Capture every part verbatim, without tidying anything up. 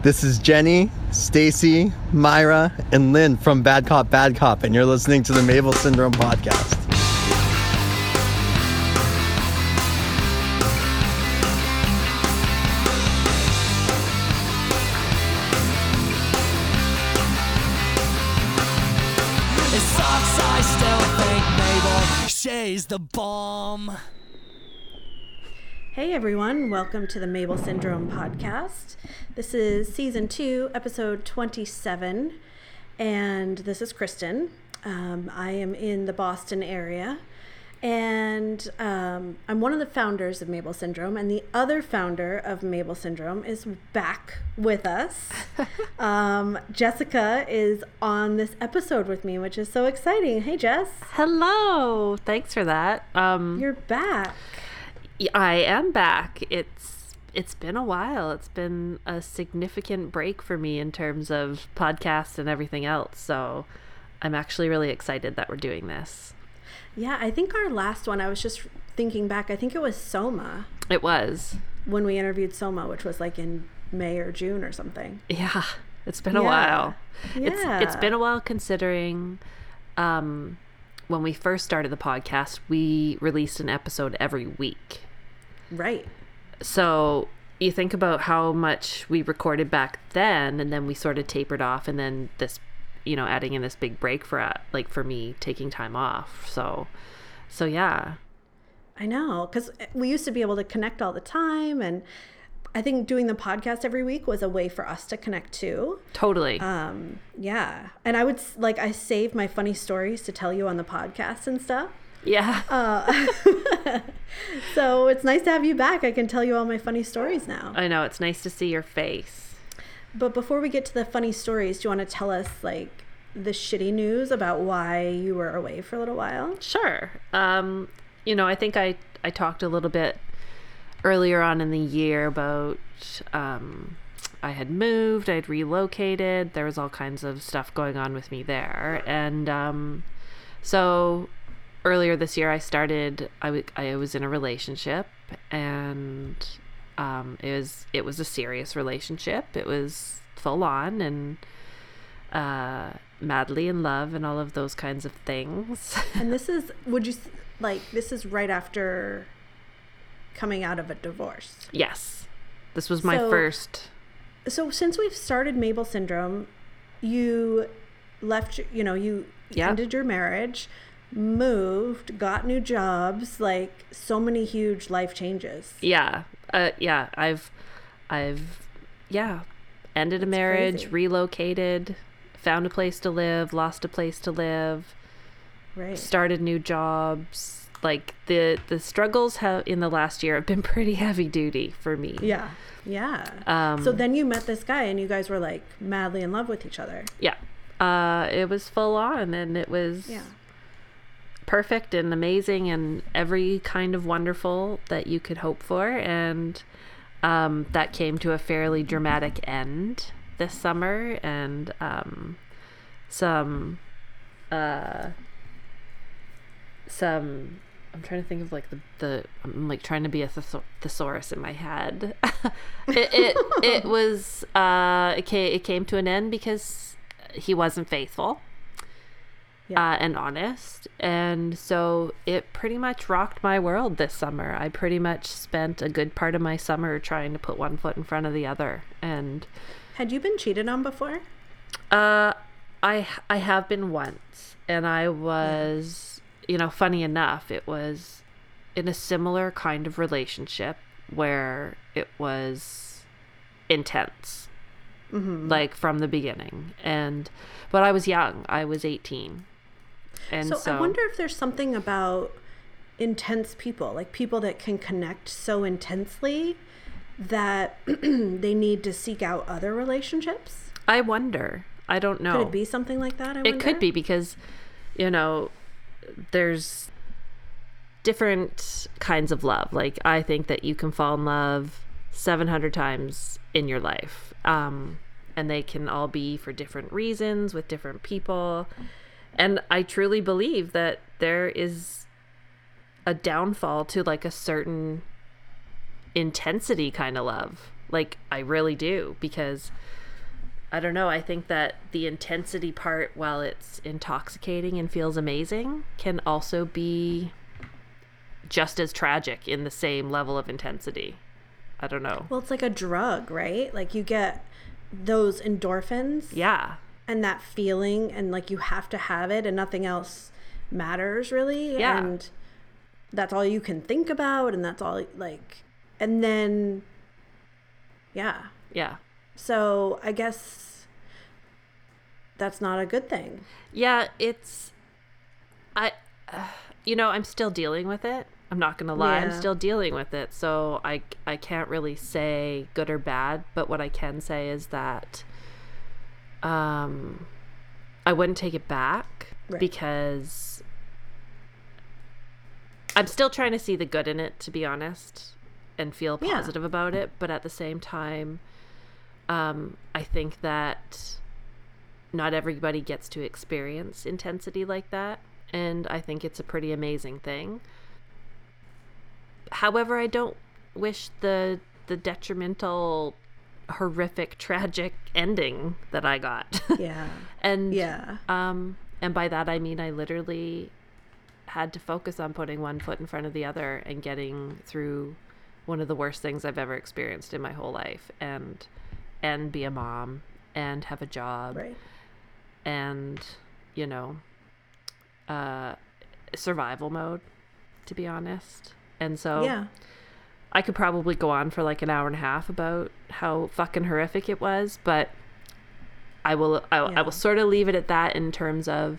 This is Jenny, Stacy, Myra, and Lynn from Bad Cop, Bad Cop, and you're listening to the Mabel Syndrome podcast. It sucks, I still think Mabel, she's the bomb. Hey everyone, welcome to the Mabel Syndrome podcast. This is season two, episode twenty-seven, and this is Kristen. Um, I am in the Boston area, and um, I'm one of the founders of Mabel Syndrome, and the other founder of Mabel Syndrome is back with us. um, Jessica is on this episode with me, which is so exciting. Hey Jess. Hello. Thanks for that. Um, You're back. I am back. It's it's been a while. It's been a significant break for me in terms of podcasts and everything else. So I'm actually really excited that we're doing this. Yeah, I think our last one, I was just thinking back, I think it was Soma. It was. When we interviewed Soma, which was like in May or June or something. Yeah, it's been a Yeah. while. Yeah. It's it's been a while considering um, when we first started the podcast, we released an episode every week. Right. So you think about how much we recorded back then, and then we sort of tapered off, and then this, you know, adding in this big break for uh, like for me taking time off. So, so yeah. I know, because we used to be able to connect all the time, and I think doing the podcast every week was a way for us to connect too. Totally. Um, yeah, and I would s- like I save my funny stories to tell you on the podcast and stuff. Yeah. Uh, so it's nice to have you back. I can tell you all my funny stories now. I know, it's nice to see your face. But before we get to the funny stories, do you want to tell us like the shitty news about why you were away for a little while? Sure. Um, you know, I think I, I talked a little bit earlier on in the year about um, I had moved, I'd relocated. There was all kinds of stuff going on with me there. And um, so earlier this year, I started, I, w- I was in a relationship, and um, it was it was a serious relationship. It was full on and uh, madly in love and all of those kinds of things. And this is, would you, s- like, this is right after coming out of a divorce. Yes. This was my So- first. So since we've started Mabel Syndrome, you left, you know, you Yeah. ended your marriage, moved, got new jobs, like so many huge life changes. Yeah. Uh, yeah. I've, I've, yeah, ended a marriage, crazy. relocated, found a place to live, lost a place to live, Right. started new jobs. Like the, the struggles have in the last year have been pretty heavy duty for me. Yeah. Yeah. Um, so then you met this guy and you guys were like madly in love with each other. Yeah. Uh, it was full on, and it was Yeah. perfect and amazing and every kind of wonderful that you could hope for. And um, that came to a fairly dramatic end this summer, and um, some, uh, some, I'm trying to think of like the, the I'm like trying to be a thes- thesaurus in my head. it, it, it was, uh, it came, it came to an end because he wasn't faithful. Yeah. Uh, and honest. And so it pretty much rocked my world this summer. I pretty much spent a good part of my summer trying to put one foot in front of the other. And Had you been cheated on before? uh, I I have been once, and I was, you know, funny enough, it was in a similar kind of relationship where it was intense, Mm-hmm. like from the beginning. And but I was young. I was eighteen. And So, so, I wonder if there's something about intense people, like people that can connect so intensely that they need to seek out other relationships. I wonder. I don't know. Could it be something like that? I It wonder? could be because, you know, there's different kinds of love. Like, I think that you can fall in love seven hundred times in your life. Um, and they can all be for different reasons with different people. And I truly believe that there is a downfall to like a certain intensity kind of love. Like, I really do, because I don't know, I think that the intensity part, while it's intoxicating and feels amazing, can also be just as tragic in the same level of intensity. I don't know. Well, it's like a drug, right? Like you get those endorphins. Yeah. And that feeling, and like you have to have it and nothing else matters really. Yeah. And that's all you can think about, and that's all like, and then, yeah. Yeah. So I guess that's not a good thing. Yeah, it's, I, uh, you know, I'm still dealing with it. I'm not going to lie. Yeah. I'm still dealing with it. So I, I can't really say good or bad, but what I can say is that um, I wouldn't take it back Right. because I'm still trying to see the good in it, to be honest, and feel Yeah. positive about it. But at the same time, um, I think that not everybody gets to experience intensity like that. And I think it's a pretty amazing thing. However, I don't wish the the detrimental, horrific, tragic ending that I got. Yeah. and Yeah. um and by that I mean I literally had to focus on putting one foot in front of the other and getting through one of the worst things I've ever experienced in my whole life, and and be a mom and have a job. Right. And, you know, uh survival mode, to be honest. And so Yeah. I could probably go on for like an hour and a half about how fucking horrific it was, but I will I, Yeah. I will sort of leave it at that in terms of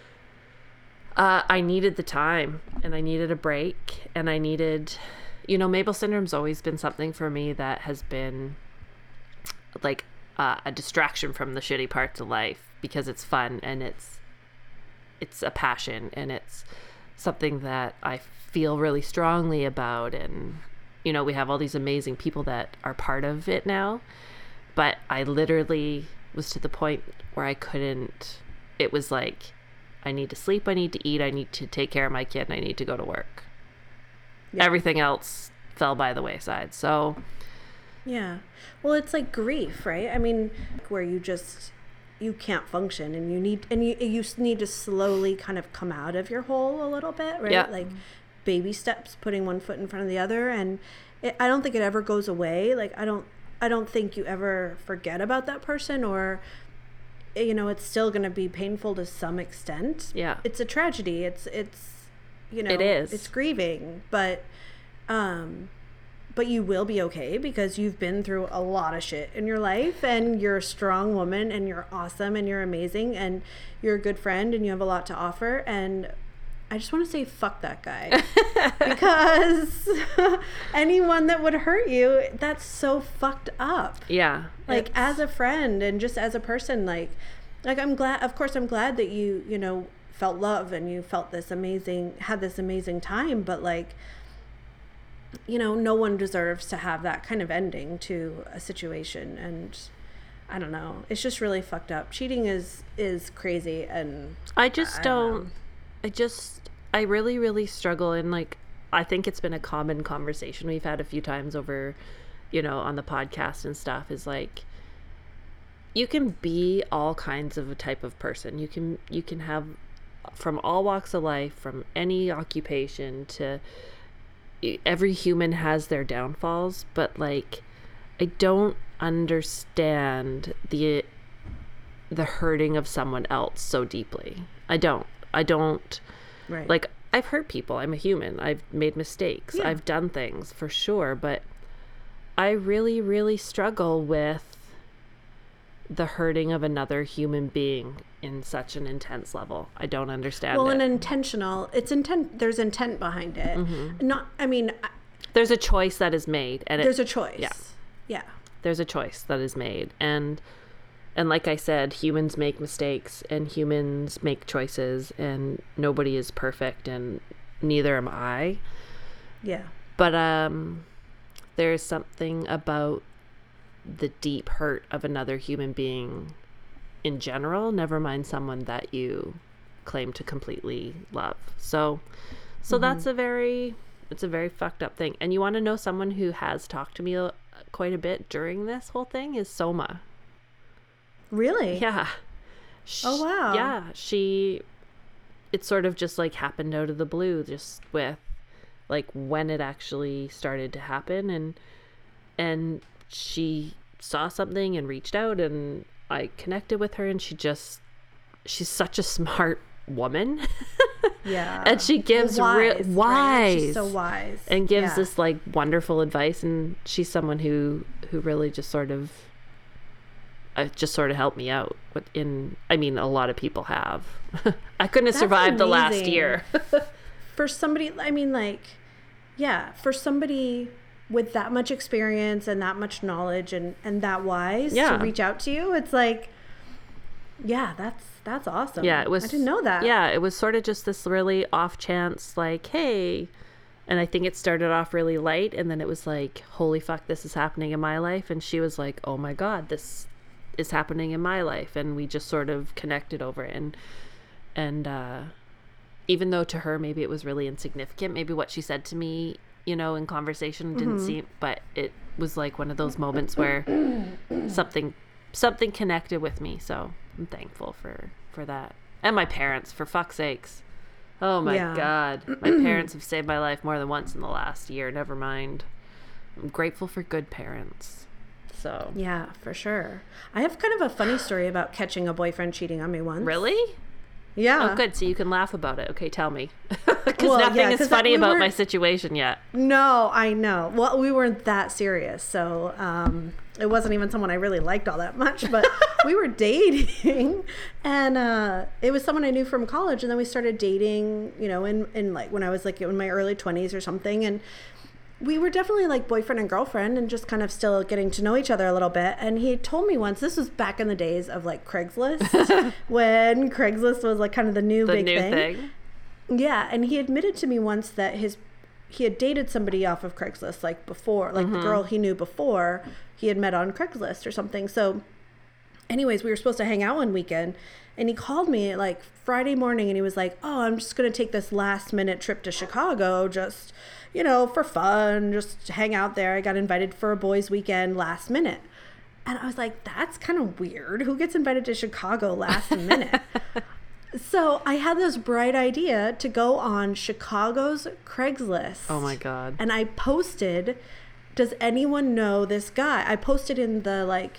uh, I needed the time, and I needed a break, and I needed, you know, Mabel syndrome's always been something for me that has been like uh, a distraction from the shitty parts of life, because it's fun and it's it's a passion, and it's something that I feel really strongly about. And you know, we have all these amazing people that are part of it now, but I literally was to the point where I couldn't, it was like, I need to sleep, I need to eat, I need to take care of my kid, and I need to go to work. Yeah. Everything else fell by the wayside. So Yeah. Well, it's like grief, right? I mean, where you just, you can't function, and you need, and you, you need to slowly kind of come out of your hole a little bit, right? Yeah. Like baby steps, putting one foot in front of the other. And it, I don't think it ever goes away. Like, I don't, I don't think you ever forget about that person, or, you know, it's still going to be painful to some extent. Yeah. It's a tragedy. It's, it's, you know, It is. it's grieving, but, um, but you will be okay, because you've been through a lot of shit in your life, and you're a strong woman, and you're awesome, and you're amazing, and you're a good friend, and you have a lot to offer. And I just want to say, fuck that guy. Because anyone that would hurt you, that's so fucked up. yeah, Like, it's- as a friend and just as a person, like, like I'm glad, of course, I'm glad that you, you know, felt love, and you felt this amazing, had this amazing time, but like, you know, no one deserves to have that kind of ending to a situation. And I don't know, it's just really fucked up. Cheating is, is crazy. And I just I don't, don't know. I just, I really, really struggle. And like, I think it's been a common conversation we've had a few times over, you know, on the podcast and stuff, is like, you can be all kinds of a type of person. You can, you can have from all walks of life, from any occupation to, every human has their downfalls, but like, I don't understand the, the hurting of someone else so deeply. I don't. I don't, right. like, I've hurt people. I'm a human. I've made mistakes. Yeah. I've done things for sure, but I really, really struggle with the hurting of another human being in such an intense level. I don't understand well, it. and intentional, it's intent, there's intent behind it. Mm-hmm. Not, I mean, I- There's a choice that is made, and there's it, a choice. yeah. Yeah. there's a choice that is made, and and like I said, humans make mistakes, and humans make choices, and nobody is perfect, and neither am I. Yeah. But um, there's something about the deep hurt of another human being in general, never mind someone that you claim to completely love. So, so Mm-hmm. that's a very, it's a very fucked up thing. And you want to know someone who has talked to me quite a bit during this whole thing is Soma. Really? Yeah. Oh, wow. Yeah. She, it sort of just like happened out of the blue, just with like when it actually started to happen. And, and she saw something and reached out, and I connected with her, and she just, she's such a smart woman. Yeah. And she gives wise, real right? wise, She's so wise, and gives yeah. this like wonderful advice. And she's someone who, who really just sort of, uh, just sort of helped me out with in, I mean, a lot of people have. I couldn't have That's survived the last amazing. year. For somebody, I mean, like, yeah, for somebody with that much experience and that much knowledge and, and that wise Yeah. to reach out to you, it's like, yeah, that's that's awesome. Yeah, it was. I didn't know that. Yeah, it was sort of just this really off chance, like, hey. And I think it started off really light, and then it was like, holy fuck, this is happening in my life. And she was like, oh my God, this is happening in my life. And we just sort of connected over it. And, and uh, even though to her, maybe it was really insignificant, maybe what she said to me, you know, in conversation didn't Mm-hmm. seem, but it was like one of those moments where something, something connected with me. So I'm thankful for, for that. And my parents, for fuck's sakes. Oh my Yeah. God. My parents have saved my life more than once in the last year. Never mind. I'm grateful for good parents. So. Yeah, for sure. I have kind of a funny story about catching a boyfriend cheating on me once. Really? Yeah. Oh, good. So you can laugh about it. Okay, tell me. Because Well, nothing yeah, is 'cause funny we about were- my situation yet. No, I know. Well, we weren't that serious, so um, it wasn't even someone I really liked all that much. But we were dating, and uh, it was someone I knew from college. And then we started dating, you know, in in like when I was like in my early twenties or something, and we were definitely like boyfriend and girlfriend, and just kind of still getting to know each other a little bit. And he told me once, this was back in the days of like Craigslist, when Craigslist was like kind of the new The big new thing. thing. Yeah, and he admitted to me once that his he had dated somebody off of Craigslist like before, like the girl he knew before he had met on Craigslist or something. So anyways, we were supposed to hang out one weekend, and he called me like Friday morning, and he was like, "Oh, I'm just going to take this last minute trip to Chicago, just, you know, for fun, just hang out there. I got invited for a boys' weekend last minute." And I was like, that's kind of weird. Who gets invited to Chicago last minute? So I had this bright idea to go on Chicago's Craigslist. Oh my God. And I posted, does anyone know this guy? I posted in the like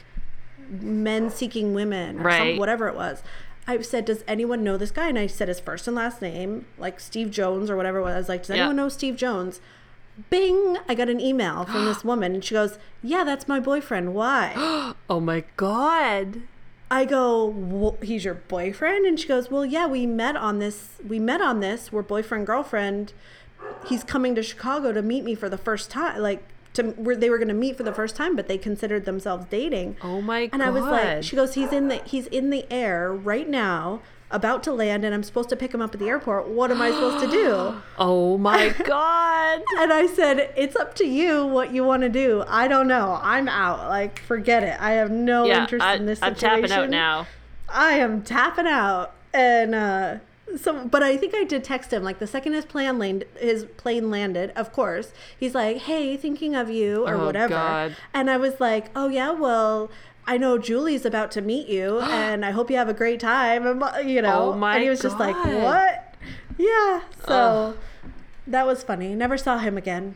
men seeking women or Right. some, whatever it was. I said, does anyone know this guy? And I said his first and last name, like Steve Jones or whatever it was. I was like, does Yeah. anyone know Steve Jones? Bing, I got an email from this woman, and she goes, yeah, that's my boyfriend. Why? Oh my God. I go, well, he's your boyfriend? And she goes, well, yeah, we met on this. We met on this. We're boyfriend, girlfriend. He's coming to Chicago to meet me for the first time. Like, to where they were going to meet for the first time, but they considered themselves dating. Oh my God. And I was like, she goes, he's in the he's in the air right now, about to land, and I'm supposed to pick him up at the airport. What am I supposed to do? Oh my God. And I said, it's up to you what you want to do. I don't know. I'm out. Like, forget it. I have no Yeah, interest I, in this I'm situation. tapping out now. I am tapping out. And uh, so, but I think I did text him. Like, the second his plane landed, his plane landed, of course, he's like, hey, thinking of you, or Oh, whatever. God. And I was like, oh, yeah, well, I know Julie's about to meet you, and I hope you have a great time. And, you know, Oh my and he was just like, God. what? Yeah. So that was funny. Never saw him again.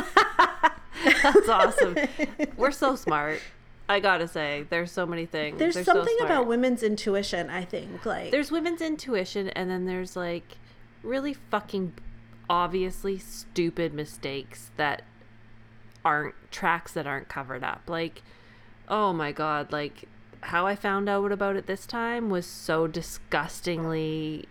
That's awesome. We're so smart. I gotta say, there's so many things. There's They're so something smart. about women's intuition, I think. Like, There's women's intuition, and then there's like really fucking obviously stupid mistakes that aren't tracks that aren't covered up. Like, oh my God, like how I found out about it this time was so disgustingly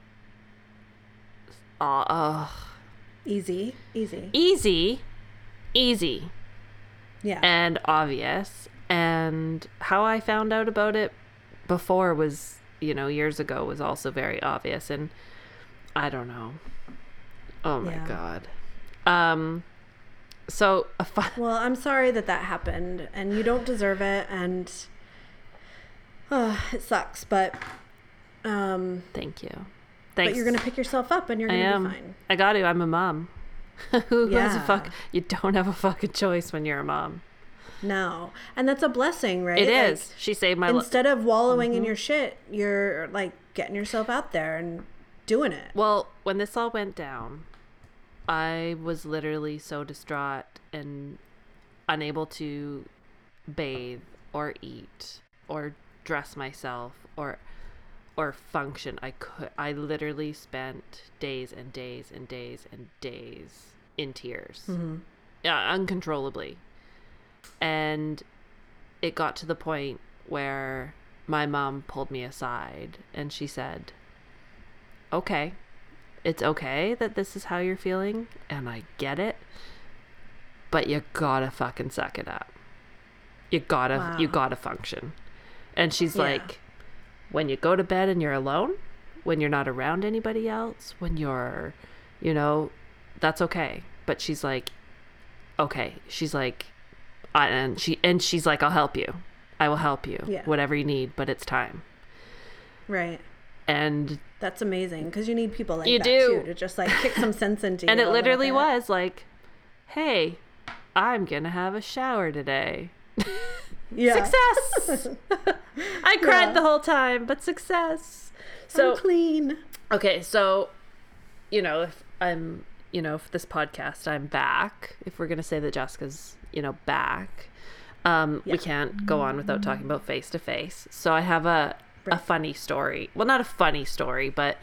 uh, uh easy, easy. easy, easy Yeah. and obvious. And how I found out about it before was, you know, years ago was also very obvious. And I don't know. Oh my Yeah. God. Um, so a fun, Well, I'm sorry that that happened, and you don't deserve it, and uh, it sucks. But um, thank you. but Thanks. you're gonna pick yourself up, and you're I gonna am. be fine. I got to. I'm a mom. Who has a Yeah. fuck? You don't have a fucking choice when you're a mom. No. And that's a blessing, right? It Like, is. She saved my life. Instead of wallowing in your shit, you're like getting yourself out there and doing it. Well, when this all went down, I was literally so distraught and unable to bathe or eat or dress myself or or function. I could I literally spent days and days and days and days in tears. Mm-hmm. Yeah, uncontrollably. And it got to the point where my mom pulled me aside and she said, okay, it's okay that this is how you're feeling and I get it, but you gotta fucking suck it up. You gotta, Wow. you gotta function. And she's Yeah. like, when you go to bed and you're alone, when you're not around anybody else, when you're, you know, that's okay. But she's like, okay. She's like, I, and she, and she's like, I'll help you. I will help you. Yeah. Whatever you need, but it's time. Right. And That's amazing because you need people like You that do. too to just like kick some sense into you. and a it little literally bit. was like, hey, I'm gonna have a shower today. Yeah. Success. I cried Yeah. the whole time, but success. So So clean. okay, so you know, if I'm, you know, for this podcast, I'm back. If we're gonna say that Jessica's, you know, back, um, Yeah. we can't go on without talking about face to face. So I have a a Right. funny story. Well, not a funny story, but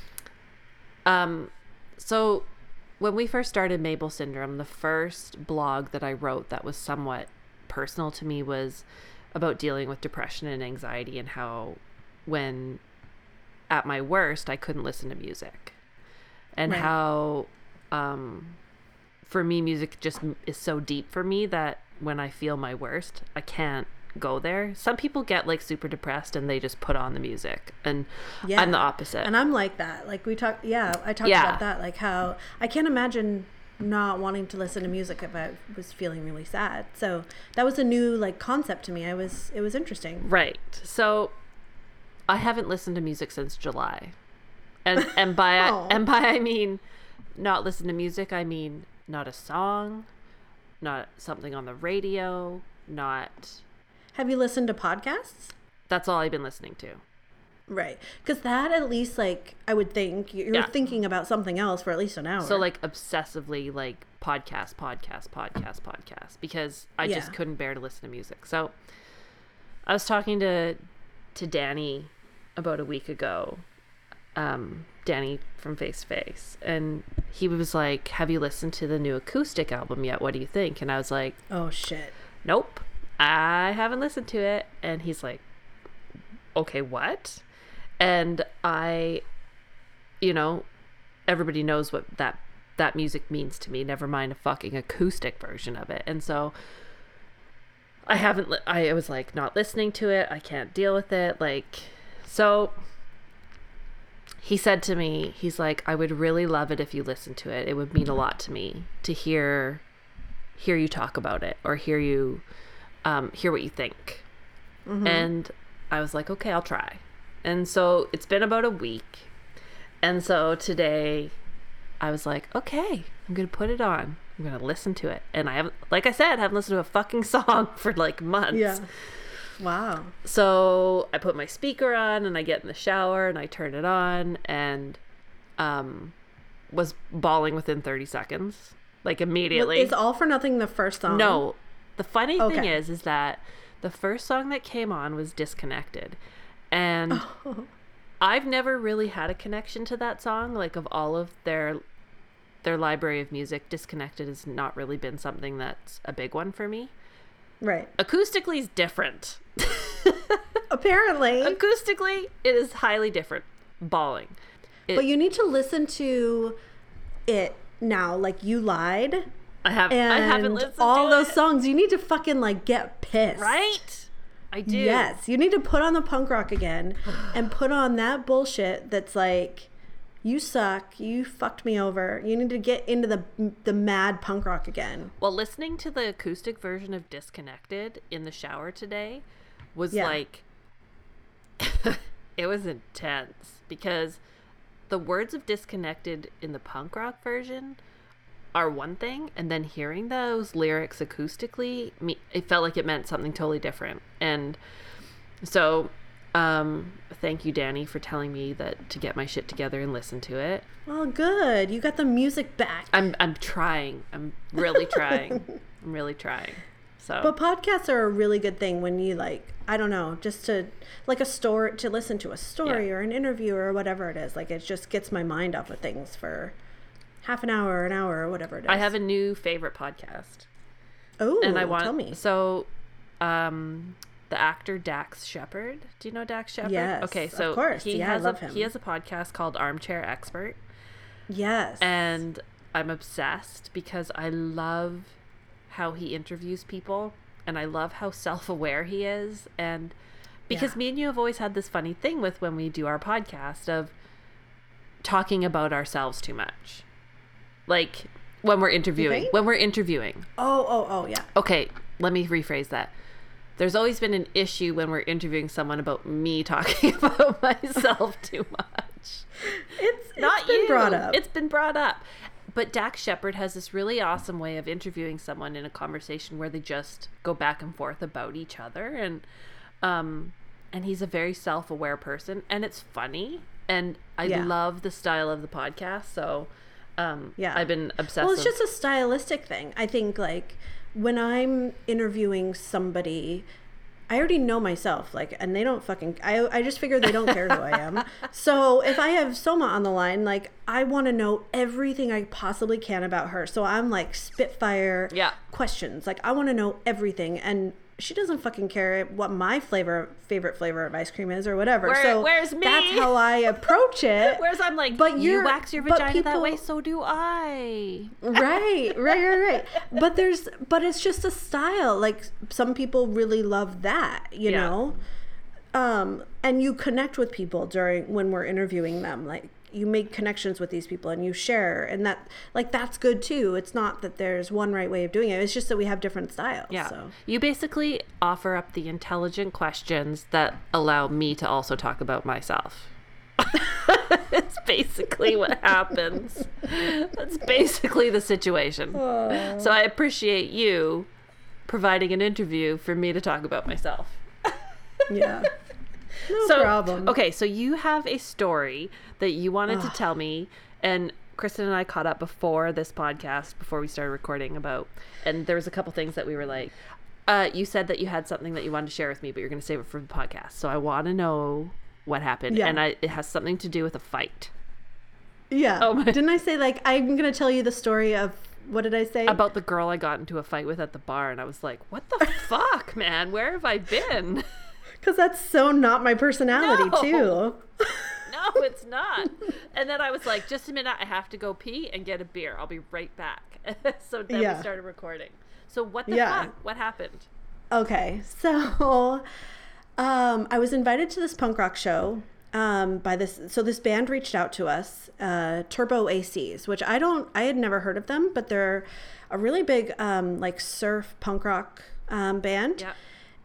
um, so when we first started Mabel Syndrome, the first blog that I wrote that was somewhat personal to me was about dealing with depression and anxiety and how when at my worst I couldn't listen to music and Right. how um for me music just m- is so deep for me that when I feel my worst I can't go there. Some people get like super depressed and they just put on the music, and Yeah. I'm the opposite. And I'm like that. Like we talked, yeah, I talked Yeah. about that. Like how I can't imagine not wanting to listen to music if I was feeling really sad. So that was a new like concept to me. I was, it was interesting. Right. So I haven't listened to music since July. And and by Aw. and by I mean not listen to music, I mean not a song, not something on the radio, not Have you listened to podcasts? that's all I've been listening to. Right. Because that at least like, I would think you're Yeah. thinking about something else for at least an hour. So like obsessively like podcast, podcast, podcast, podcast because I just Yeah. couldn't bear to listen to music. So I was talking to to Danny about a week ago. Um, Danny from Face to Face, and he was like, "Have you listened to the new acoustic album yet? What do you think?" And I was like, oh shit. "Nope, I haven't listened to it." And he's like, "Okay, what?" And I, you know, everybody knows what that that music means to me, never mind a fucking acoustic version of it. And so I haven't li- I was like not listening to it. I can't deal with it. Like, so he said to me, he's like, "I would really love it if you listened to it. It would mean a lot to me to hear hear you talk about it or hear you um hear what you think." And I was like, "Okay, I'll try." And so it's been about a week. And so today I was like, "Okay, I'm going to put it on. I'm going to listen to it." And I haven't, like I said, haven't listened to a fucking song for like months. Yeah. Wow. So I put my speaker on and I get in the shower and I turn it on and um was bawling within thirty seconds. Like immediately. Is All for Nothing the first song? No. The funny thing Okay. is is that the first song that came on was Disconnected. And I've never really had a connection to that song. Like of all of their their library of music, Disconnected has not really been something that's a big one for me. Right. Acoustically is different. Apparently. Acoustically, it is highly different. Bawling. It, But you need to listen to it now. Like you lied. I have And I haven't listened all to those it. songs, you need to fucking like get pissed. Right? I do. Yes. You need to put on the punk rock again and put on that bullshit that's like, you suck. You fucked me over. You need to get into the the mad punk rock again. Well, listening to the acoustic version of Disconnected in the shower today was Yeah. like it was intense because the words of Disconnected in the punk rock version are one thing, and then hearing those lyrics acoustically, me, it felt like it meant something totally different. And so, um, thank you, Danny, for telling me that to get my shit together and listen to it. Well, good. You got the music back. I'm I'm trying. I'm really trying. I'm really trying. So, But podcasts are a really good thing when you like, I don't know, just to like a story, to listen to a story Yeah. or an interview or whatever it is. Like it just gets my mind off of things for half an hour, an hour, or whatever it is. I have a new favorite podcast. Oh, and I want tell me. So, um, the actor Dax Shepard. Do you know Dax Shepard? Yes, Okay, of so course. he Yeah, I has love a him. he has a podcast called Armchair Expert, Yes. and I'm obsessed because I love how he interviews people, and I love how self-aware he is, and because Yeah. me and you have always had this funny thing with when we do our podcast of talking about ourselves too much, like when we're interviewing. think? When we're interviewing. oh, oh, oh, yeah. Okay, let me rephrase that. There's always been an issue when we're interviewing someone about me talking about myself too much. It's, it's Not been you. brought up. It's been brought up. But Dax Shepard has this really awesome way of interviewing someone in a conversation where they just go back and forth about each other, and um and he's a very self-aware person, and it's funny, and I Yeah. love the style of the podcast. So um Yeah. I've been obsessed Well, it's with- just a stylistic thing. I think like when I'm interviewing somebody, I already know myself, like, and they don't fucking, I, I just figure they don't care who I am. So if I have Soma on the line, like, I want to know everything I possibly can about her. So I'm like spitfire Yeah. questions. Like, I want to know everything. And she doesn't fucking care what my flavor, favorite flavor of ice cream is or whatever. Where- so where's me? that's how I approach it. Whereas I'm like, But you you're- wax your but vagina that way, people- so do I. right, right, right, right. But there's, but it's just a style. Like some people really love that, you Yeah. know. Um, and you connect with people during when we're interviewing them. Like you make connections with these people and you share, and that, like, that's good too. It's not that there's one right way of doing it. It's just that we have different styles. Yeah. So. You basically offer up the intelligent questions that allow me to also talk about myself. It's basically what happens. That's basically the situation. So I appreciate you providing an interview for me to talk about myself. Yeah. No so, problem. Okay, so you have a story that you wanted to tell me, and Kristen and I caught up before this podcast, before we started recording about, and there was a couple things that we were like, uh, you said that you had something that you wanted to share with me, but you're going to save it for the podcast. So I want to know what happened, Yeah. and I, it has something to do with a fight. Yeah. Oh my- Didn't I say, like, I'm going to tell you the story of, what did I say? About the girl I got into a fight with at the bar, and I was like, what the fuck, man? Where have I been? Because that's so not my personality, No. too. No, it's not. And then I was like, just a minute, I have to go pee and get a beer. I'll be right back. So then Yeah. we started recording. So what the Yeah. fuck? What happened? Okay, so um, I was invited to this punk rock show um, by this. So this band reached out to us, uh, Turbo A Cs, which I don't, I had never heard of them, but they're a really big um, like surf punk rock um, band. Yeah.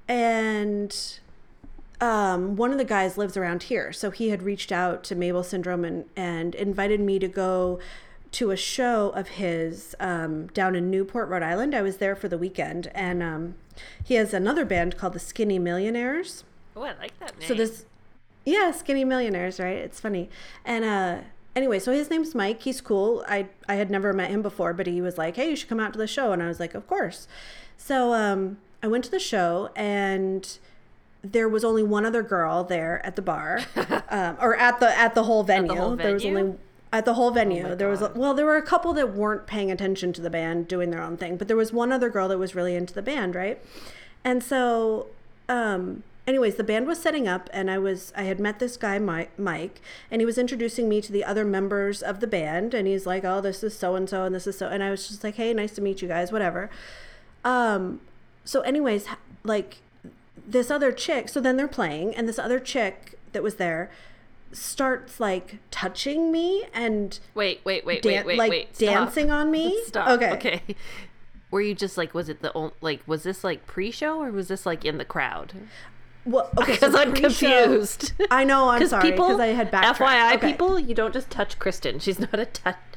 And um, one of the guys lives around here, so he had reached out to Mabel Syndrome and, and invited me to go to a show of his um, down in Newport, Rhode Island. I was there for the weekend, and um, he has another band called the Skinny Millionaires. Oh, I like that name. So this, yeah, Skinny Millionaires, right? It's funny. And uh, anyway, so his name's Mike. He's cool. I I had never met him before, but he was like, "Hey, you should come out to the show," and I was like, "Of course." So um, I went to the show, and there was only one other girl there at the bar, um, or at the at the whole venue. whole There was venue? only at the whole venue. my there was a, God. well, there were a couple that weren't paying attention to the band, doing their own thing, but there was one other girl that was really into the band, right? And so, um, anyways, the band was setting up, and I was I had met this guy Mike, Mike, and he was introducing me to the other members of the band, and he's like, "Oh, this is so and so, and this is so," and I was just like, "Hey, nice to meet you guys, whatever." Um, so, anyways, h- like this other chick, so then they're playing, and this other chick that was there starts like touching me and Wait, wait, wait, dan- wait, wait, like wait. Stop. dancing on me. Stop. Okay. Okay. Were you just like, was it the only, like, was this like pre-show or was this like in the crowd? Well, okay, so Because I'm pre-show- confused. I know, I'm Because sorry, people, because I had backtracked. F Y I, Okay. people, you don't just touch Kristen. She's not a touch.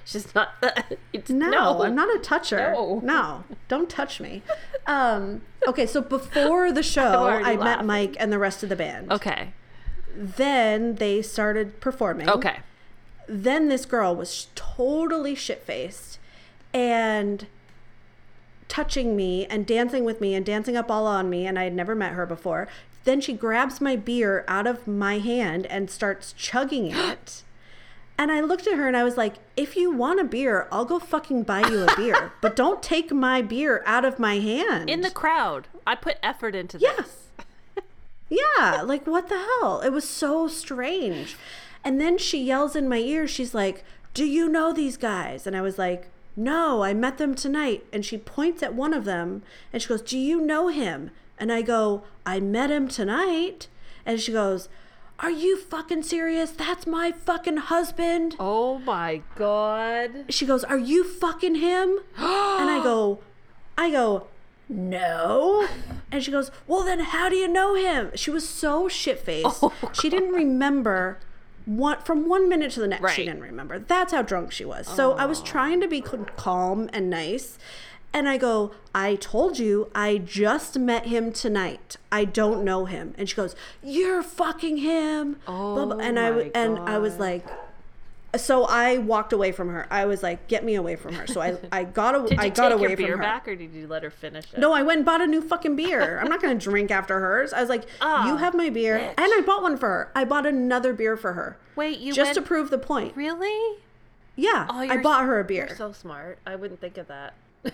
She's not that. It's, No, no, I'm not a toucher. No. No, don't touch me. Um, okay, so before the show, already I met laughing. Mike and the rest of the band. Okay. Then they started performing. Okay. Then this girl was totally shit-faced and touching me and dancing with me and dancing up all on me, and I had never met her before. Then she grabs my beer out of my hand and starts chugging it. And I looked at her and I was like, if you want a beer, I'll go fucking buy you a beer. But don't take my beer out of my hand. In the crowd. I put effort into Yeah. this. Yeah, like what the hell? It was so strange. And then she yells in my ear, she's like, do you know these guys? And I was like, no, I met them tonight. And she points at one of them and she goes, do you know him? And I go, I met him tonight. And she goes, are you fucking serious? That's my fucking husband. Oh my God. She goes, are you fucking him? And I go, I go, no. And she goes, well, then how do you know him? She was so shit-faced. Oh, she didn't remember one, from one minute to the next. Right. She didn't remember. That's how drunk she was. So I was trying to be c- calm and nice. And I go, I told you, I just met him tonight. I don't know him. And she goes, you're fucking him. Oh, Blah, blah. And I w- my and I was God. like, so I walked away from her. I was like, get me away from her. So I I got a, Did you I got take away your beer from her. back or did you let her finish it? No, I went and bought a new fucking beer. I'm not going to drink after hers. I was like, Ah, you have my beer. bitch. And I bought one for her. I bought another beer for her. Wait, you Just went... to prove the point. Really? Yeah, Oh, I you're bought s- her a beer. You're so smart. I wouldn't think of that.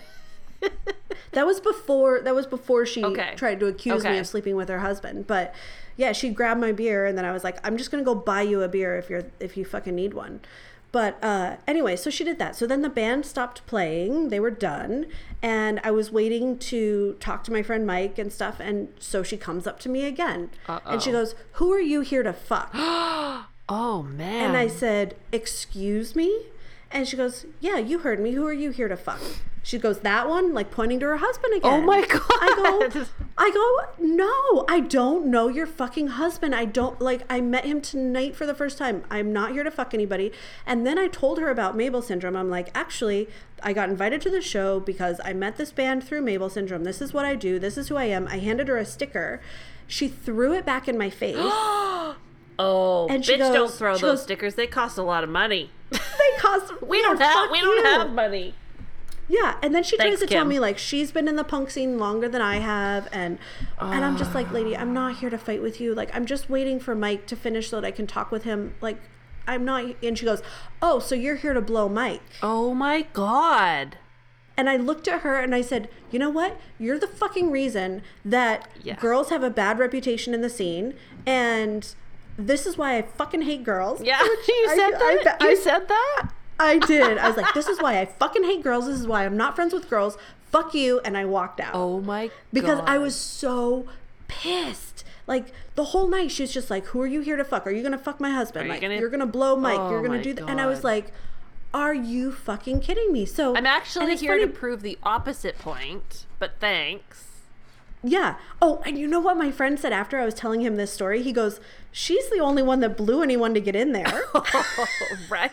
That was before that was before she Okay. tried to accuse me Okay. of sleeping with her husband. But yeah, she grabbed my beer and then I was like, I'm just going to go buy you a beer if you're if you fucking need one. But uh, anyway, so she did that. So then the band stopped playing. They were done. And I was waiting to talk to my friend Mike and stuff. And so she comes up to me again. And she Uh-oh. goes, who are you here to fuck? Oh, man. And I said, excuse me? And she goes, yeah, you heard me. Who are you here to fuck? She goes, that one, like pointing to her husband again. Oh my God. I go, I go, no, I don't know your fucking husband. I don't, like, I met him tonight for the first time. I'm not here to fuck anybody. And then I told her about Mabel Syndrome. I'm like, actually, I got invited to the show because I met this band through Mabel Syndrome. This is what I do. This is who I am. I handed her a sticker. She threw it back in my face. Oh, And she bitch, don't goes- throw she those goes- stickers. They cost a lot of money. They cost, We yeah, don't have fuck we don't you. have money. Yeah, and then she Thanks, tries to tell Kim. me like she's been in the punk scene longer than I have, and and I'm just like, lady, I'm not here to fight with you. Like, I'm just waiting for Mike to finish so that I can talk with him. Like, I'm not. And she goes, oh, so you're here to blow Mike? Oh my God. And I looked at her and I said, you know what? You're the fucking reason that Yeah. girls have a bad reputation in the scene, and this is why I fucking hate girls. Yeah, Which you I- said I- that. I- you said that. I did. I was like, this is why I fucking hate girls. This is why I'm not friends with girls. Fuck you. And I walked out. Oh my God. Because I was so pissed. Like the whole night she was just like, who are you here to fuck? Are you going to fuck my husband? Are you Like, gonna- you're going to blow Mike. Oh you're going my to do that. And I was God. like, are you fucking kidding me? So I'm and actually it's here funny- to prove the opposite point, but thanks. Yeah. Oh, and you know what my friend said after I was telling him this story? He goes, she's the only one that blew anyone to get in there. Right?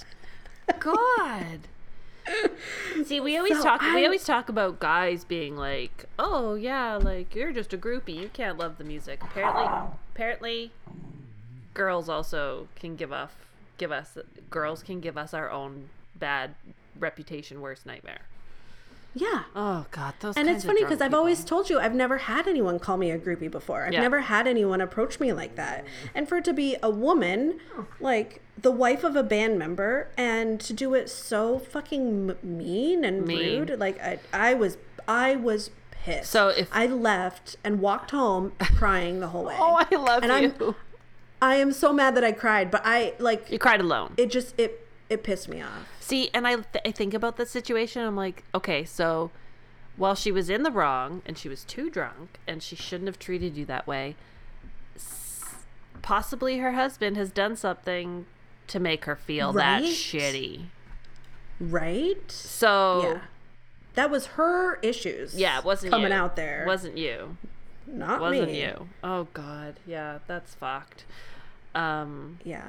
God. See, we always So talk. we I- always talk about guys being like, "Oh yeah, like you're just a groupie. You can't love the music." Apparently, apparently, girls also can give us give us girls can give us our own bad reputation, worst nightmare. Yeah. Oh God, those. And kinds it's of funny drunk because I've people. always told you I've never had anyone call me a groupie before. I've Yeah. never had anyone approach me like that. And for it to be a woman, like the wife of a band member, and to do it so fucking m- mean and Mean. rude, like I, I was, I was pissed. So if- I left and walked home crying the whole way. Oh, I love and you. I'm, I am so mad that I cried, but I like You cried alone. it. Just it, it pissed me off. See, and I, th- I think about the situation. I'm like, okay, so while she was in the wrong and she was too drunk and she shouldn't have treated you that way, s- possibly her husband has done something to make her feel that Right? shitty. Right? So Yeah. That was her issues. yeah, it wasn't coming you. out there. Wasn't you? Not Wasn't me. you? Oh God, yeah, that's fucked. Um, Yeah.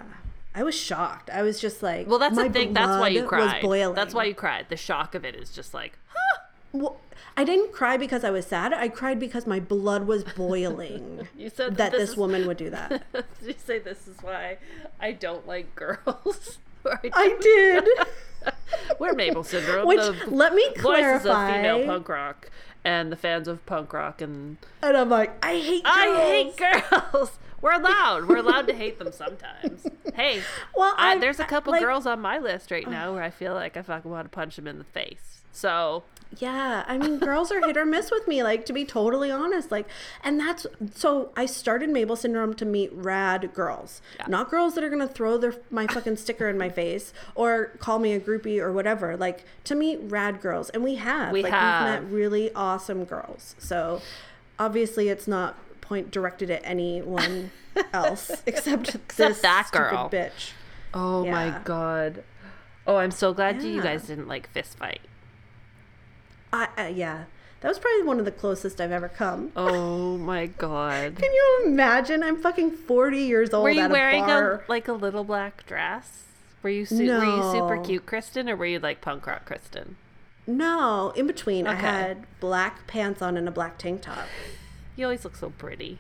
I was shocked. I was just like, Well, that's my the thing. That's why you blood was cried. boiling. That's why you cried. The shock of it is just like, Well, I didn't cry because I was sad. I cried because my blood was boiling. you said that this this is- woman would do that. Did you say this is why I don't like girls? Or I I don't- did. We're Mabel Syndrome. Which, the let me voices clarify. of female punk rock and the fans of punk rock, and And I'm like, I hate girls. I hate girls. We're allowed. We're allowed to hate them sometimes. Hey, Well, I, I- there's a couple like- girls on my list right now where I feel like I fucking want to punch them in the face. So Yeah, I mean, girls are hit or miss with me, like, to be totally honest. Like, and that's, so I started Mabel Syndrome to meet rad girls. Yeah. Not girls that are going to throw their my fucking sticker in my face or call me a groupie or whatever. Like, to meet rad girls. And we have. We like, have. We've met really awesome girls. So, obviously, it's not point directed at anyone else except, this that stupid girl. bitch. Oh my Yeah. god. Oh, I'm so glad you Yeah. guys didn't like fist fight. I, uh, yeah. That was probably one of the closest I've ever come. Oh my god. Can you imagine? I'm fucking forty years old. Were you at wearing a, a bar. like a little black dress? Were you su- were you super No. cute, Kristen, or were you like punk rock Kristen? No, in between. I Okay. had black pants on and a black tank top. You always look so pretty.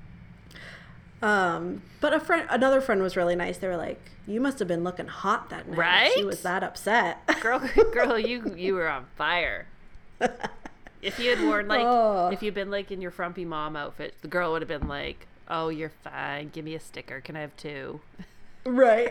Um, but a friend, another friend was really nice. They were like, "You must have been looking hot that night." Right? She was that upset. Girl, girl, you you were on fire. If you had worn like, Oh. if you'd been like in your frumpy mom outfit, the girl would have been like, "Oh, you're fine. Give me a sticker. Can I have two?" Right.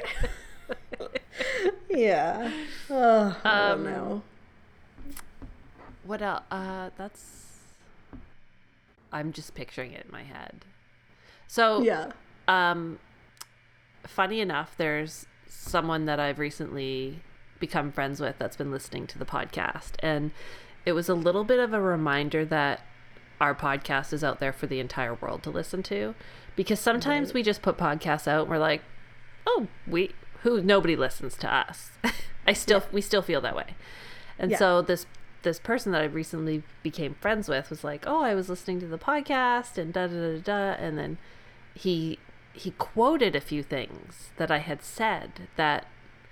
Yeah. Oh, I Um, don't know. What else? Uh, that's. I'm just picturing it in my head. So Yeah. Um, funny enough, there's someone that I've recently become friends with that's been listening to the podcast, and it was a little bit of a reminder that our podcast is out there for the entire world to listen to, because sometimes we just put podcasts out and we're like, oh, we who nobody listens to us. I still we still feel that way. And Yeah. so this this person that I recently became friends with was like, oh, I was listening to the podcast and da da da da, and then he he quoted a few things that I had said that,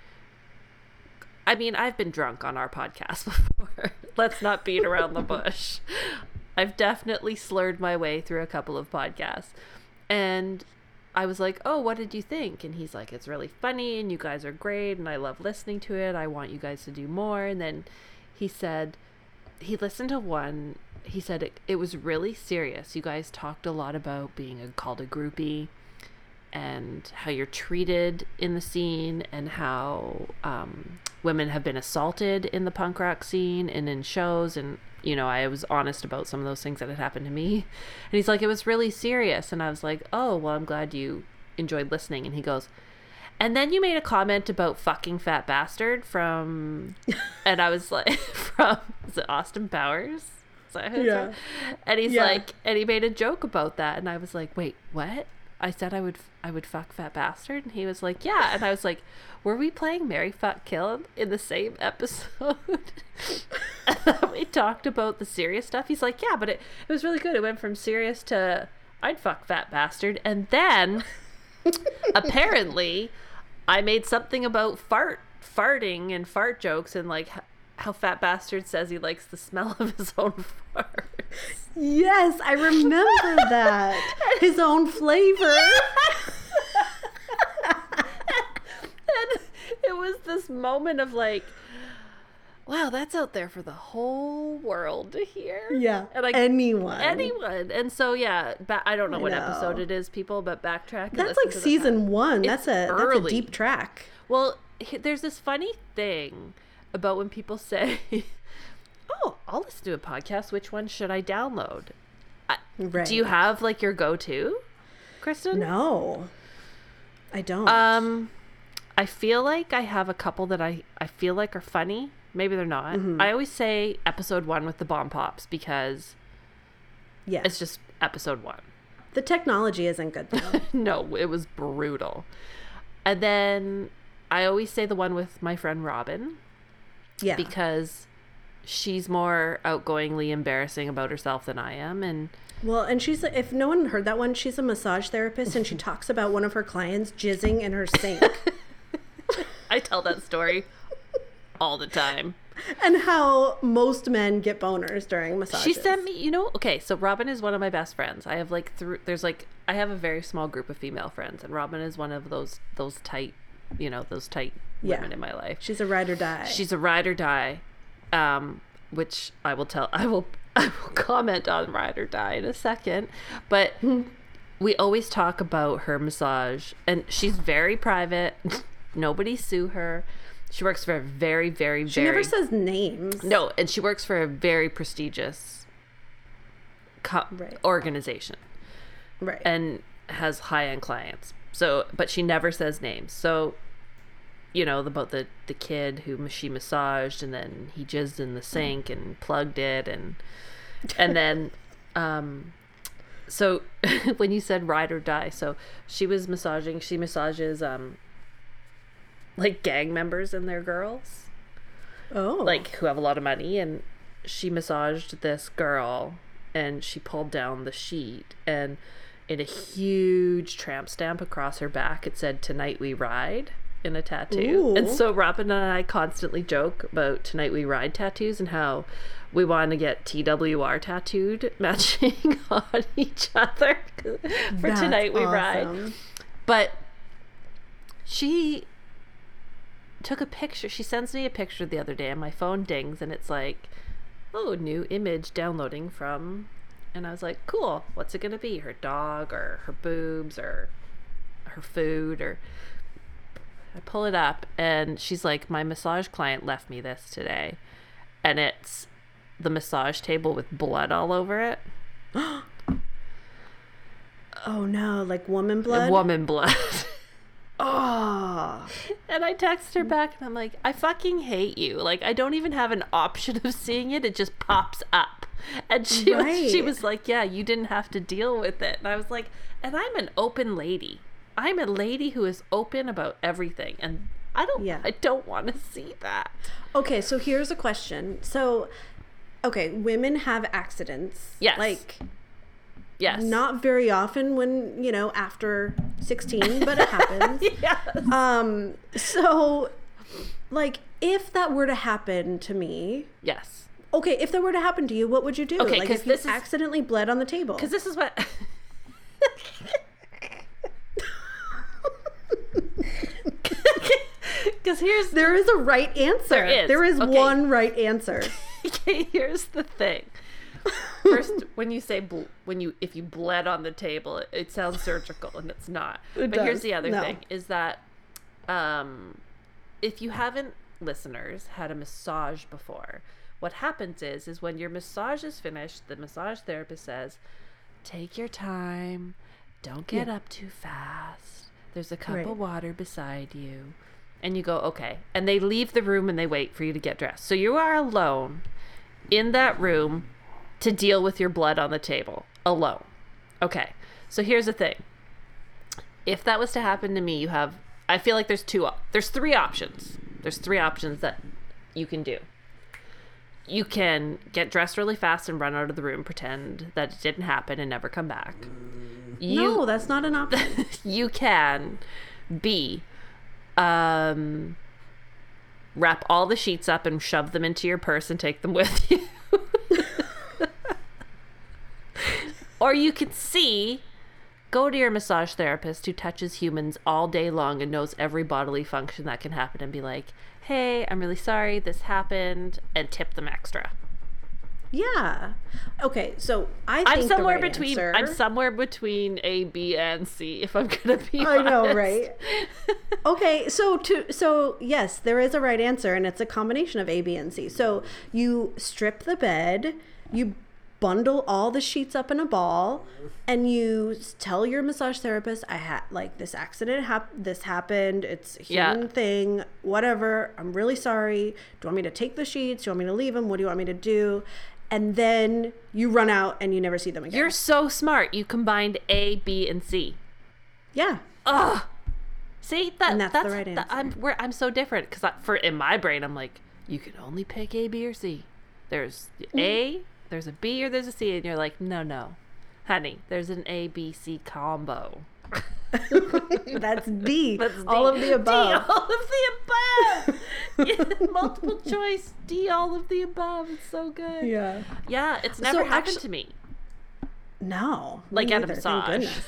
I mean, I've been drunk on our podcast before. Let's not beat around the bush. I've definitely slurred my way through a couple of podcasts. And I was like, oh, what did you think? And he's like, it's really funny and you guys are great and I love listening to it. I want you guys to do more. And then he said, he listened to one. He said it, it was really serious. You guys talked a lot about being a, called a groupie and how you're treated in the scene and how um, women have been assaulted in the punk rock scene and in shows. And, you know, I was honest about some of those things that had happened to me. And he's like, it was really serious. And I was like, oh, well, I'm glad you enjoyed listening. And he goes, and then you made a comment about fucking fat bastard from, and I was like, from, is it Austin Powers? Is that who it's Yeah. from? And he's Yeah. like, and he made a joke about that. And I was like, wait, what? I said I would, I would fuck fat bastard. And he was like, yeah. And I was like, were we playing Marry, Fuck, Kill in the same episode? And then we talked about the serious stuff. He's like, yeah, but it, it was really good. It went from serious to I'd fuck fat bastard. And then apparently I made something about fart, farting and fart jokes and like h- how fat bastard says he likes the smell of his own farts. Yes, I remember that. His own flavor. And it was this moment of like, wow, that's out there for the whole world to hear. Yeah. And like anyone. anyone. And so yeah, ba- I don't know I what know. episode it is, people, but backtrack. and That's listen like to the season past. one. It's That's a that's a early. deep track. Well, h- there's this funny thing about when people say, "Oh, I'll listen to a podcast. Which one should I download?" I, Right. Do you have like your go-to, Kristen? No, I don't. Um, I feel like I have a couple that I I feel like are funny. Maybe they're not. Mm-hmm. I always say episode one with the Bomb Pops because yes. it's just episode one. The technology isn't good though. No, it was brutal. And then I always say the one with my friend Robin. Yeah. Because she's more outgoingly embarrassing about herself than I am. And Well, and she's, if no one heard that one, she's a massage therapist and she talks about one of her clients jizzing in her sink. I tell that story all the time. And how most men get boners during massages. She sent me, you know, okay, so Robin is one of my best friends. I have like, through, there's like, I have a very small group of female friends, and Robin is one of those, those tight, you know, those tight Yeah. women in my life. She's a ride or die. She's a ride or die, um, which I will tell, I will, I will comment on ride or die in a second, but we always talk about her massage, and she's very private. Nobody sue her. She works for a very, very, She very... never says names. No, and she works for a very prestigious co- Right. organization Right. and has high-end clients. So, but she never says names. So, you know, about the, the kid who she massaged, and then he jizzed in the sink and plugged it, and and then, um, so when you said ride or die, so she was massaging, she massages, um, like gang members and their girls. oh. Like who have a lot of money, and she massaged this girl, and she pulled down the sheet, and in a huge tramp stamp across her back it said "Tonight We Ride" in a tattoo. Ooh. And so Robin and I constantly joke about "Tonight We Ride" tattoos and how we want to get T W R tattooed matching on each other for That's "Tonight We Ride." awesome. But she took a picture. She sends me a picture the other day, and my phone dings, and it's like, oh, new image downloading from, and I was like, cool, what's it gonna be? Her dog, or her boobs, or her food? Or I pull it up, and she's like, my massage client left me this today, and it's the massage table with blood all over it. Oh no, like woman blood? Woman blood. Oh. And I text her back, and I'm like, I fucking hate you. Like, I don't even have an option of seeing it. It just pops up. And she, was, she Right. was like, yeah, you didn't have to deal with it. And I was like, and I'm an open lady. I'm a lady who is open about everything. And I don't, Yeah. I don't want to see that. Okay, so here's a question. So, okay, women have accidents. Yes. Like, Yes. not very often when, you know, after sixteen, but it happens. Yes. Um, so, like, if that were to happen to me, Yes. okay, if that were to happen to you, what would you do? Okay, like, 'cause if you this is- accidentally bled on the table. Because this is what... Because here's... There is a right answer. There is. There is Okay. one right answer. Okay, here's the thing. First, when you say bl- when you if you bled on the table, it, it sounds surgical, and it's not. It but here's does. the other No. thing: is that um, if you haven't, listeners, had a massage before, what happens is is when your massage is finished, the massage therapist says, "Take your time, don't get Yeah. up too fast. There's a cup Right. of water beside you." And you go, okay. And they leave the room and they wait for you to get dressed. So you are alone in that room to deal with your blood on the table alone. Okay. So here's the thing. If that was to happen to me, you have, I feel like there's two, op- there's three options. There's three options that you can do. You can get dressed really fast and run out of the room, pretend that it didn't happen and never come back. You, No, that's not an option. you can be um wrap all the sheets up and shove them into your purse and take them with you. Or you could C, go to your massage therapist who touches humans all day long and knows every bodily function that can happen, and be like, hey, I'm really sorry this happened, and tip them extra. Yeah. Okay, so I think I'm the somewhere right between answer- I'm somewhere between A, B, and C, if I'm gonna be I know, honest. right? Okay, so to so yes, there is a right answer, and it's a combination of A, B, and C. So you strip the bed, you bundle all the sheets up in a ball, and you s- tell your massage therapist, I had like this accident hap- this happened, it's a human Yeah. thing, whatever, I'm really sorry. Do you want me to take the sheets? Do you want me to leave them? What do you want me to do? And then you run out and you never see them again. You're so smart. You combined A, B, and C. yeah. Ugh. See that? And that's the right that- answer. I'm we're, I'm so different because for in my brain I'm like, you can only pick A, B, or C. There's A, there's a B, or there's a C, and you're like, no, no, honey, there's an A, B, C combo. That's D. That's D. All of the above. D, all of the above. Yeah, multiple choice. D, all of the above. It's so good. Yeah. Yeah, it's never So happened actu- to me. No. Like me at a neither, massage. thank goodness.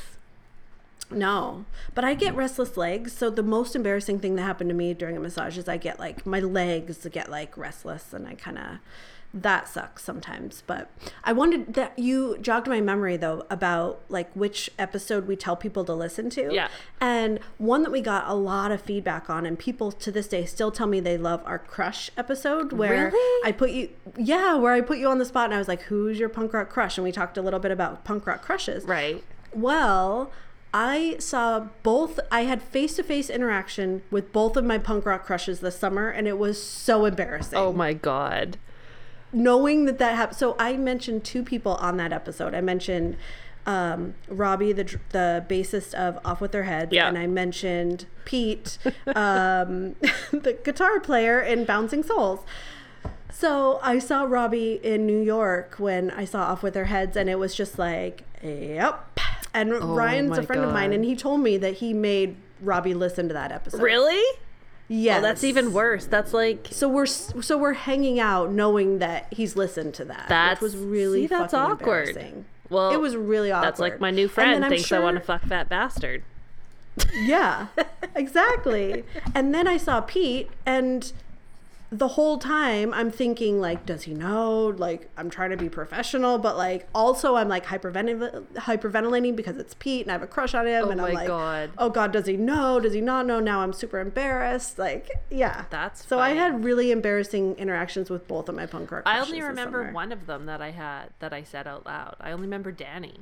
No. But I get restless legs. So the most embarrassing thing that happened to me during a massage is I get like, my legs get like restless and I kind of, that sucks sometimes. But I wanted that you jogged my memory though about like which episode we tell people to listen to. Yeah. And one that we got a lot of feedback on, and people to this day still tell me they love our crush episode where Really? I put you, yeah, where I put you on the spot and I was like, who's your punk rock crush? And we talked a little bit about punk rock crushes. Right. Well, I saw both, I had face-to-face interaction with both of my punk rock crushes this summer, and it was so embarrassing. Oh my God. Knowing that that happened. So I mentioned two people on that episode. I mentioned um, Robbie, the dr- the bassist of Off With Their Heads, Yeah. and I mentioned Pete, um, the guitar player in Bouncing Souls. So I saw Robbie in New York when I saw Off With Their Heads, and it was just like, yep. And Ryan's my a friend of mine, God. and he told me that he made Robbie listen to that episode. Really? Yeah, Oh, that's even worse. That's like, So we're so we're hanging out knowing that he's listened to that. That's- which was really see, that's fucking awkward. embarrassing. well, It was really awkward. that's like my new And friend then I'm thinks I sure- want to fuck that bastard. Yeah, exactly. And then I saw Pete, and the whole time I'm thinking, like, does he know? Like, I'm trying to be professional, but like also I'm like hyperventil- hyperventilating because it's Pete and I have a crush on him. Oh and I'm my like, God. oh God, does he know? Does he not know? Now I'm super embarrassed. Like, yeah. That's so I funny. had really embarrassing interactions with both of my punk rock I crushes only this remember summer. one of them that I had that I said out loud. I only remember Danny.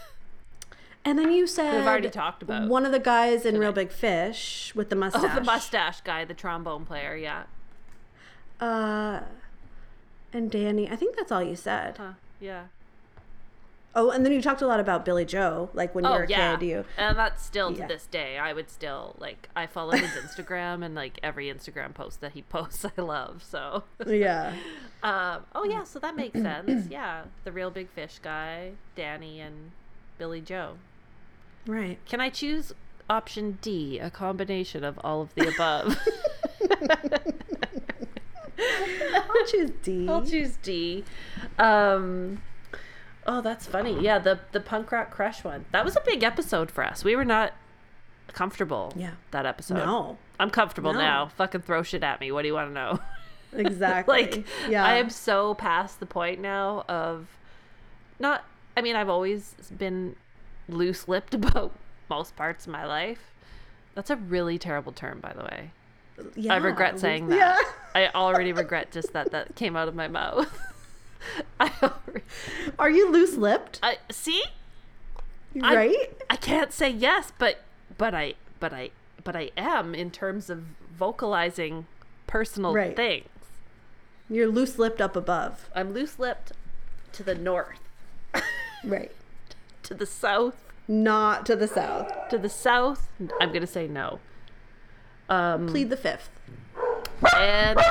And then you said We've already talked about. one of the guys in Real I? Big Fish with the mustache. Oh, the mustache guy, the trombone player. Yeah. Uh, and Danny. I think that's all you said. Huh. Yeah. Oh, and then you talked a lot about Billy Joe, like when you Oh were a yeah, kid. You and that's still to Yeah. this day. I would still like. I follow his Instagram, and like every Instagram post that he posts, I love. So. yeah. Um, oh yeah, so that makes sense. Yeah, the Real Big Fish guy, Danny, and Billy Joe. Right. Can I choose option D, a combination of all of the above? I'll choose D. I'll choose D. Um, oh, that's funny. Yeah, the the punk rock crush one. That was a big episode for us. We were not comfortable. Yeah. That episode. No. I'm comfortable No. now. Fucking throw shit at me. What do you want to know? Exactly. like, yeah. I am so past the point now of not. I mean, I've always been loose-lipped about most parts of my life. That's a really terrible term, by the way. Yeah. I regret saying that. Yeah. I already regret just that that came out of my mouth. I, already, Are you loose-lipped? I see. I- Right. I can't say yes, but but I but I but I am in terms of vocalizing personal Right. things. You're loose-lipped up above. I'm loose-lipped to the north, Right. to the south, Not to the south. to the south. I'm gonna say no. Um, Plead the fifth. and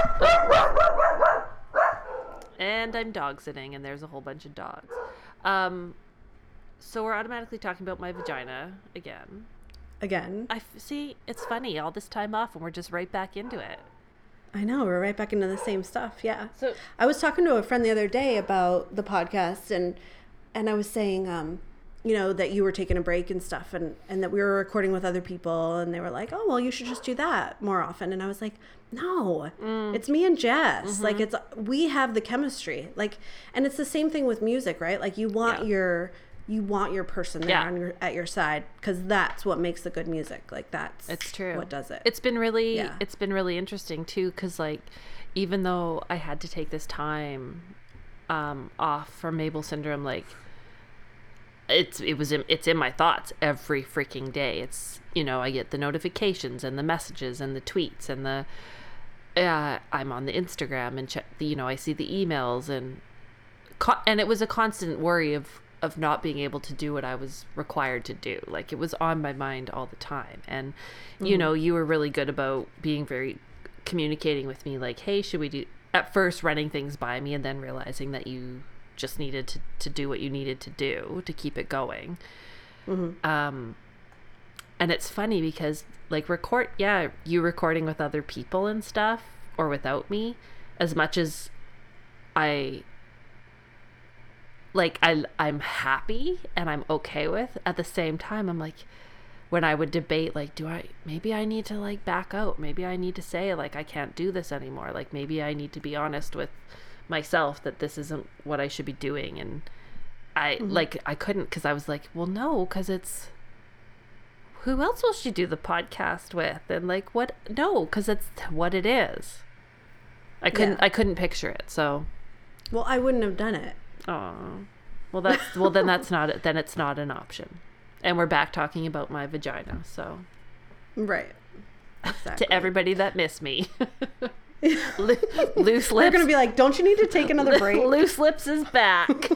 and I'm dog sitting, and there's a whole bunch of dogs. Um, so we're automatically talking about my vagina again. Again. I f- see. It's funny all this time off, and we're just right back into it. I know, we're right back into the same stuff. Yeah. So I was talking to a friend the other day about the podcast, and and I was saying, um, you know, that you were taking a break and stuff, and and that we were recording with other people, and they were like, oh, well, you should just do that more often. And I was like, no, it's me and Jess. Like, it's we have the chemistry. Like, and it's the same thing with music, right? Like, you want Yeah. your you want your person there Yeah. on your, at your side, because that's what makes the good music. Like, that's it's true. what does it. It's been really, Yeah. it's been really interesting too, because like, even though I had to take this time um, off from Mabel syndrome, like, it's it was in, it's in my thoughts every freaking day. It's, you know, I get the notifications and the messages and the tweets and the uh, I'm on the Instagram and check the, you know, I see the emails and co- and it was a constant worry of of not being able to do what I was required to do. Like, it was on my mind all the time. And, you know, you were really good about being very communicating with me, like, hey, should we do, at first running things by me and then realizing that you just needed to, to do what you needed to do to keep it going. Um, and it's funny because like record, yeah, you recording with other people and stuff or without me, as much as I like I I'm happy and I'm okay with, at the same time I'm like, when I would debate like, do I maybe I need to like back out, maybe I need to say like I can't do this anymore, like maybe I need to be honest with myself that this isn't what I should be doing. And I mm-hmm. like I couldn't, because I was like, well no, because it's, who else will she do the podcast with? And like, what? No, because it's what it is. I couldn't yeah. I couldn't picture it. So well, I wouldn't have done it. Oh, well, that's well then that's not it. Then it's not an option. And we're back talking about my vagina. So, right, exactly. To everybody that missed me, Lo- loose lips. They're gonna be like, "Don't you need to take another break?" Loose lips is back.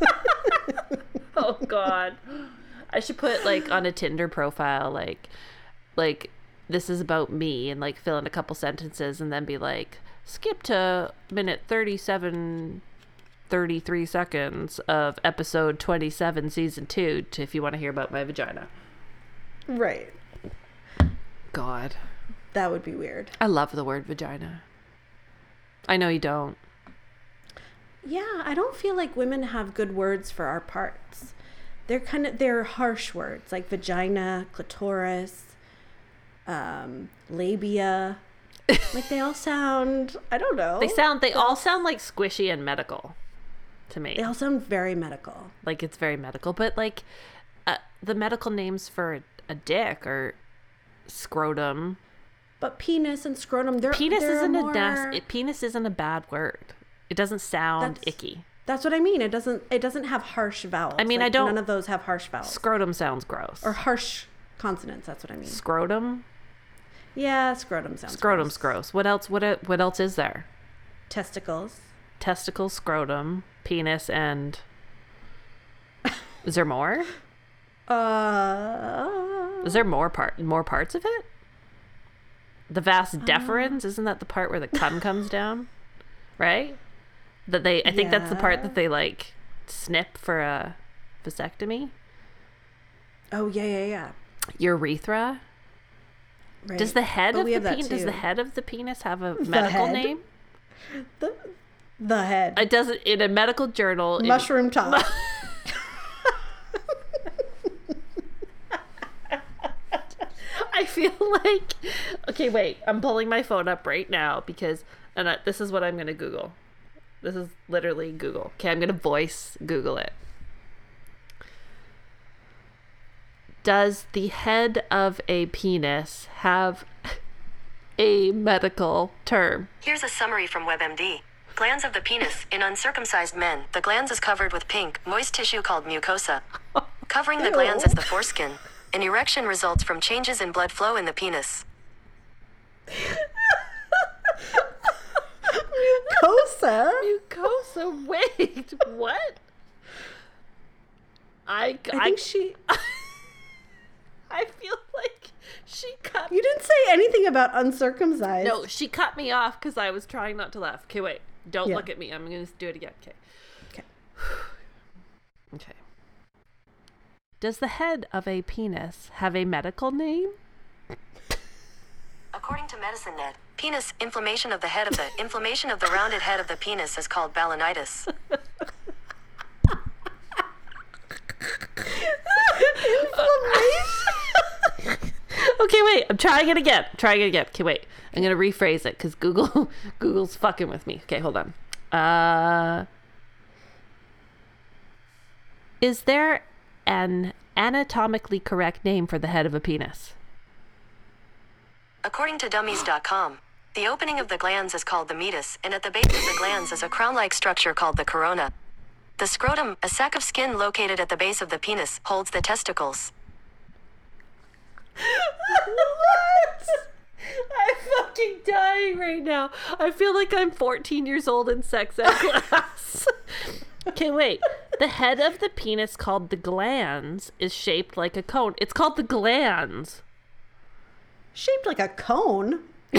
Oh God, I should put like on a Tinder profile, like, like this is about me, and like fill in a couple sentences, and then be like, skip to minute thirty-seven. thirty-three seconds of episode twenty-seven season two to, if you want to hear about my vagina. Right. God, that would be weird. I love the word vagina. I know you don't. Yeah, I don't feel like women have good words for our parts. They're kind of they're harsh words like vagina, clitoris, um, labia. Like they all sound, I don't know. They sound they all sound like squishy and medical to me. They all sound very medical. Like it's very medical, but like uh, the medical names for a, a dick are scrotum. But penis and scrotum, they're penis they're isn't more... a nas- it, penis isn't a bad word. It doesn't sound that's, icky. That's what I mean. It doesn't it doesn't have harsh vowels. I mean, like, I don't. None of those have harsh vowels. Scrotum sounds gross. Or harsh consonants. That's what I mean. Scrotum. Yeah, scrotum sounds. Scrotum's gross. gross. What else? What what else is there? Testicles. Testicle, scrotum, penis, and is there more? Uh. Is there more part more parts of it? The vas deferens, uh, isn't that the part where the cum comes down? Right? That they I think yeah. that's the part that they like snip for a vasectomy. Oh yeah, yeah, yeah. Urethra. Right. Does the head oh, of the penis does the head of the penis have a the medical head? name? The the head. It doesn't in a medical journal. Mushroom in, top. I feel like okay, wait. I'm pulling my phone up right now because and I, this is what I'm going to Google. This is literally Google. Okay, I'm going to voice Google it. Does the head of a penis have a medical term? Here's a summary from WebMD. Glands of the penis. In uncircumcised men, the glans is covered with pink, moist tissue called mucosa. Covering the glans is the foreskin. An erection results from changes in blood flow in the penis. Mucosa? Mucosa? Wait, what? I, I, I think she... I feel like she cut... You didn't say anything about uncircumcised. No, she cut me off because I was trying not to laugh. Okay, wait. Don't yeah. look at me. I'm going to do it again. Okay. Okay. Okay. Does the head of a penis have a medical name? According to MedicineNet, penis inflammation of the head of the inflammation of the rounded head of the penis is called balanitis. Inflammation. Okay, wait. I'm trying it again. Trying it again. Okay, wait. I'm gonna rephrase it because Google, Google's fucking with me. Okay, hold on. Uh, is there an anatomically correct name for the head of a penis? According to dummies dot com, the opening of the glans is called the meatus, and at the base of the glans is a crown-like structure called the corona. The scrotum, a sac of skin located at the base of the penis, holds the testicles. What? I'm fucking dying right now. I feel like I'm fourteen years old in sex ed class. Okay, wait. The head of the penis, called the glans, is shaped like a cone. It's called the glans. Shaped like a cone?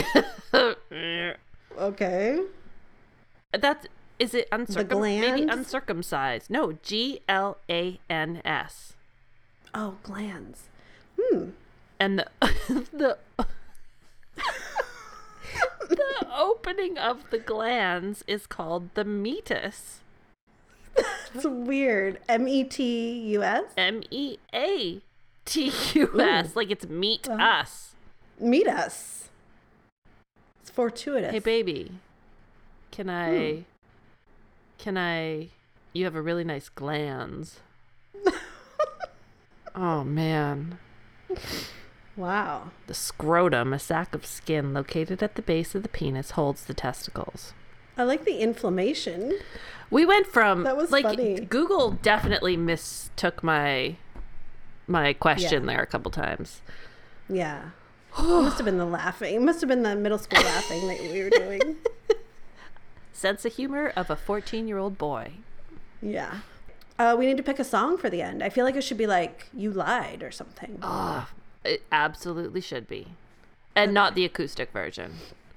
Okay. That's... Is it uncircum- the glands? Maybe uncircumcised. No, G L A N S. Oh, glands. Hmm. and the the the opening of the glands is called the meatus. It's weird. M E T U S? M E A T U S. Like it's meet Uh-huh. us. Meet us. It's fortuitous. Hey, baby. Can I... Hmm. Can I... You have a really nice glands. Oh, man. Wow. The scrotum, a sac of skin located at the base of the penis, holds the testicles. I like the inflammation. We went from... That was like, funny. Google definitely mistook my my question Yeah. there a couple times. Yeah. It must have been the laughing. It must have been the middle school laughing that we were doing. Sense of humor of a fourteen-year-old boy. Yeah. Uh, we need to pick a song for the end. I feel like it should be like "You Lied" or something. Oh, it absolutely should be. And not the acoustic version.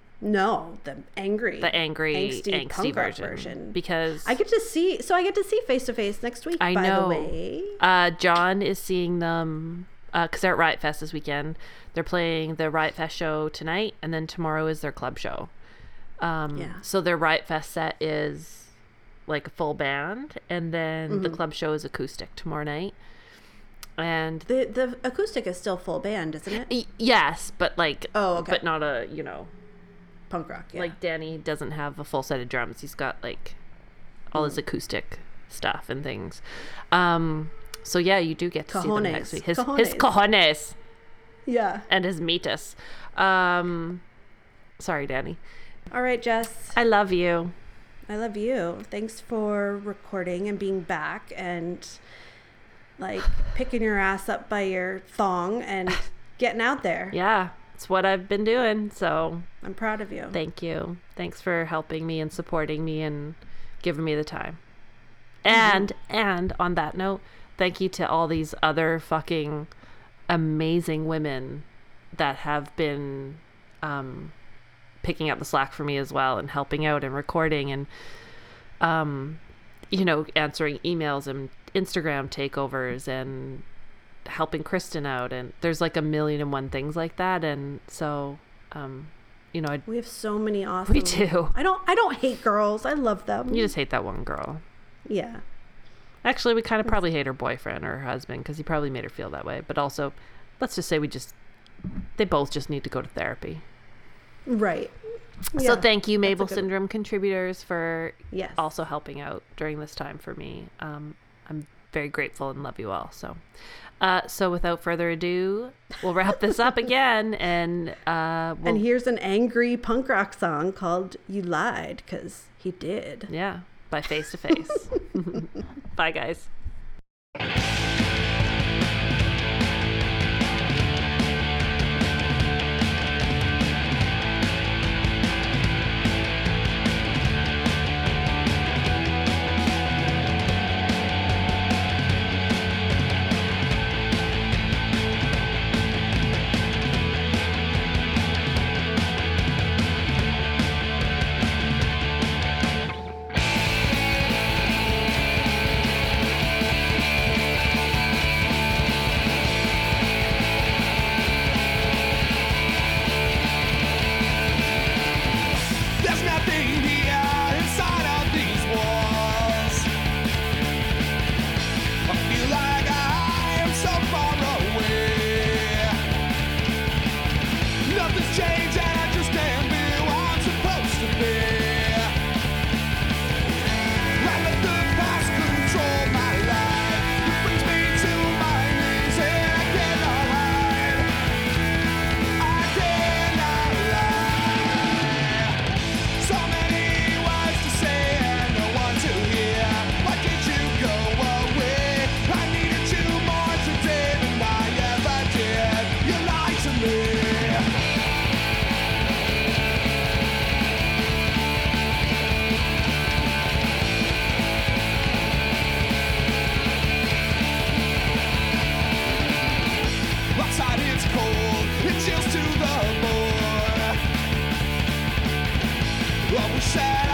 No, the angry, The angry, angsty, angsty, punk rock version. version. Because I get to see. So I get to see face to face next week. I by know. the way. Uh, John is seeing them because they're at Riot Fest this weekend. They're playing the Riot Fest show tonight, and then tomorrow is their club show. Um, Yeah. So their Riot Fest set is like a full band, and then Mm-hmm. the club show is acoustic tomorrow night. And The the acoustic is still full band, isn't it? y- yes, but like, Oh, okay. but not a you know. Punk rock. Yeah. Like Danny doesn't have a full set of drums. He's got like all his acoustic stuff and things. Um, so yeah, you do get to see them Cojones. next week. His Cojones. his cojones yeah. and his meatus. Um, sorry, Danny. All right, Jess. I love you. I love you. Thanks for recording and being back and like picking your ass up by your thong and getting out there. Yeah, it's what I've been doing. So I'm proud of you. thank you. Thanks for helping me and supporting me and giving me the time. And and on that note, thank you to all these other fucking amazing women that have been um, picking up the slack for me as well and helping out and recording and um, you know, answering emails and Instagram takeovers and helping Kristen out. And there's like a million and one things like that. And so, um, you know, I, We have so many awesome. we do. I don't. I don't hate girls. I love them. You just hate that one girl. Yeah. Actually, we kind of probably hate her boyfriend or her husband because he probably made her feel that way. But also, let's just say we just, they both just need to go to therapy. Right. So Yeah. thank you, Mabel good- Syndrome contributors, for Yes. also helping out during this time for me. Um, I'm very grateful and love you all. So, uh, so without further ado, we'll wrap this up again. And uh, we'll, And here's an angry punk rock song called "You Lied," because he did. yeah, by Face to Face. Bye, guys. There's nothing here inside of these walls. I feel like I am so far away. Nothing's changed and I just can't be who I'm supposed to be. I let the past control my life. It brings me to my knees and I cannot hide. I cannot lie. So many words to say and no one to hear. Why can't you go away? I needed you more today than I ever did. You lied to me. Outside it's cold, it chills to the bone. What we said